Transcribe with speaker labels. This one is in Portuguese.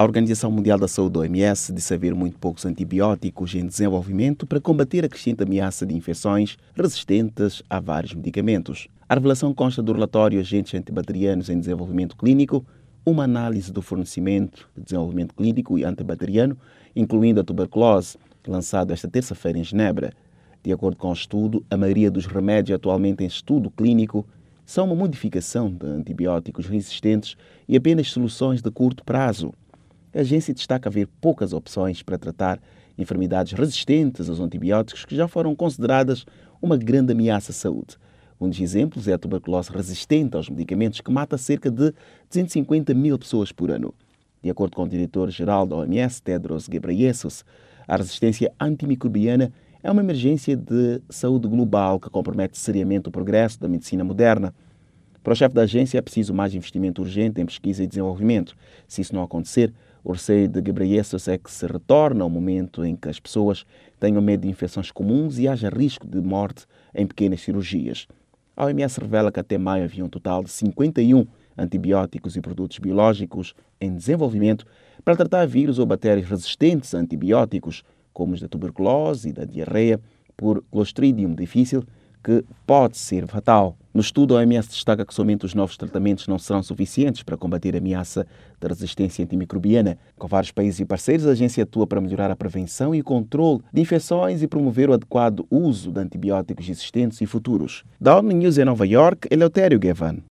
Speaker 1: A Organização Mundial da Saúde, OMS, disse haver muito poucos antibióticos em desenvolvimento para combater a crescente ameaça de infecções resistentes a vários medicamentos. A revelação consta do relatório Agentes Antibacterianos em Desenvolvimento Clínico, uma análise do fornecimento de desenvolvimento clínico e antibacteriano, incluindo a tuberculose, lançado esta terça-feira em Genebra. De acordo com o estudo, a maioria dos remédios atualmente em estudo clínico são uma modificação de antibióticos resistentes e apenas soluções de curto prazo. A agência destaca haver poucas opções para tratar enfermidades resistentes aos antibióticos que já foram consideradas uma grande ameaça à saúde. Um dos exemplos é a tuberculose resistente aos medicamentos, que mata cerca de 250 mil pessoas por ano. De acordo com o diretor-geral da OMS, Tedros Ghebreyesus, a resistência antimicrobiana é uma emergência de saúde global que compromete seriamente o progresso da medicina moderna. Para o chefe da agência, é preciso mais investimento urgente em pesquisa e desenvolvimento. Se isso não acontecer, o receio de Ghebreyesus é que se retorne ao momento em que as pessoas tenham medo de infecções comuns e haja risco de morte em pequenas cirurgias. A OMS revela que até maio havia um total de 51 antibióticos e produtos biológicos em desenvolvimento para tratar vírus ou bactérias resistentes a antibióticos, como os da tuberculose e da diarreia por Clostridium difficile, que pode ser fatal. No estudo, a OMS destaca que somente os novos tratamentos não serão suficientes para combater a ameaça da resistência antimicrobiana. Com vários países e parceiros, a agência atua para melhorar a prevenção e o controle de infecções e promover o adequado uso de antibióticos existentes e futuros. Da ONU News em Nova York, Eleutério Gavan.